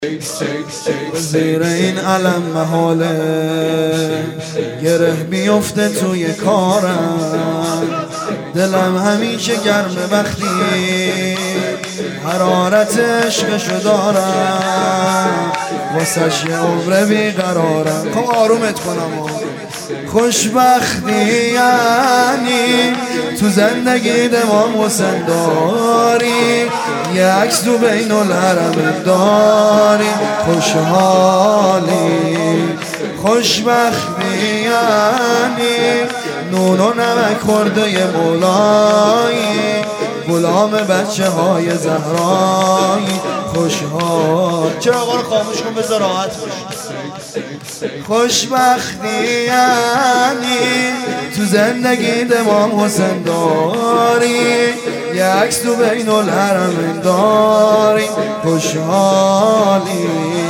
زیر این علم محاله گره بیفته توی کارم، دلم همیشه گرمه وقتی حرارت عشقشو دارم، واسش یه عمر بیقرارم. خب آرومت کنم. خوشبختی یعنی تو زندگی دمام حسین داری، یه عکس تو بین الحرم داری، خوشحالی. خوشبختی یعنی نون و نمک خورده ی مولایی، غلام بچه های زهرایی، خوشحال. چرا آقا رو خاموش کن بذار راحت باشی. خوشبختی یعنی تو زندگی دمام حسین داری، یه عکس تو بین الحرم داری، خوشحالی.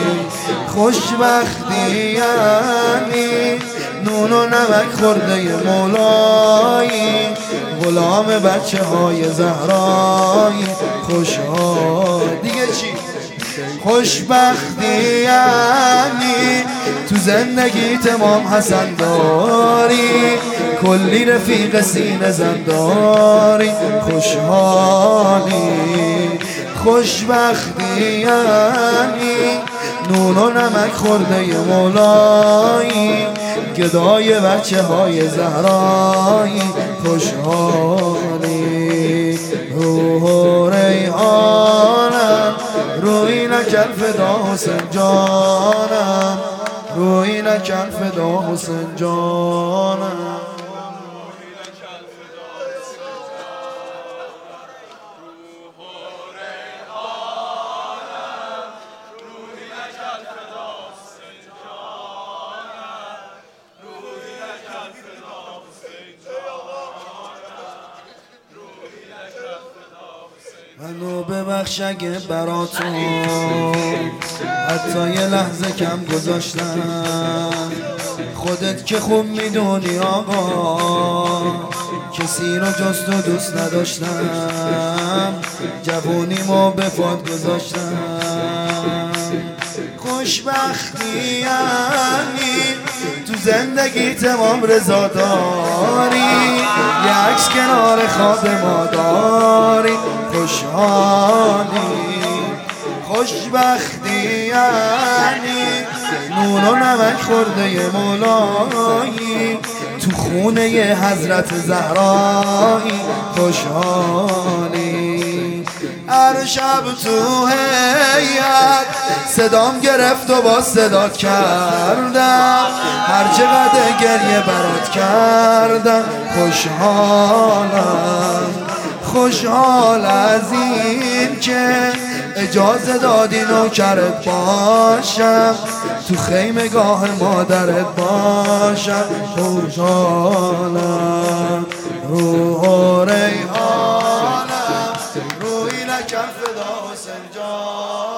خوشبختی یعنی نون و نمک خورده ی مولایی، غلام بچه های زهرایی، خوشحال. دیگه چی؟ خوشبختی یعنی تو زندگی تمام حسن داری، کلی رفیق سینه زن داری، خوشحالی. خوشبختی یعنی نون و نمک خورده ی مولایی، گدای بچه های زهرایی، خوشحالی. روح و ریحانم روی نکن فدا حسین جانم، روی نکن فدا حسین جانم. منو ببخش اگه براتون حتی یه لحظه کم گذاشتم، خودت که خوب میدونی آقا کسی رو جز تو دوست نداشتم، جوونیمو به فاد گذاشتم. خوشبختی یعنی تو زندگی تمام رضا داری، یه عکس کنار خواب ما داری، خوشحالی. خوشبختی یعنی نون و نمک خورده ی مولایی، تو خونه ی حضرت زهرایی، خوشحالی. هر شب تو هیئت صدام گرفت و با صدات کردم، هر چقدر گریه برات کردم، خوشحالم. خوشحال از این که اجازه دادی نوکرت باشم، تو خیمگاه مادرت باشم، خوشحالم. روح و ریحانم روی نکن فدا حسین جان.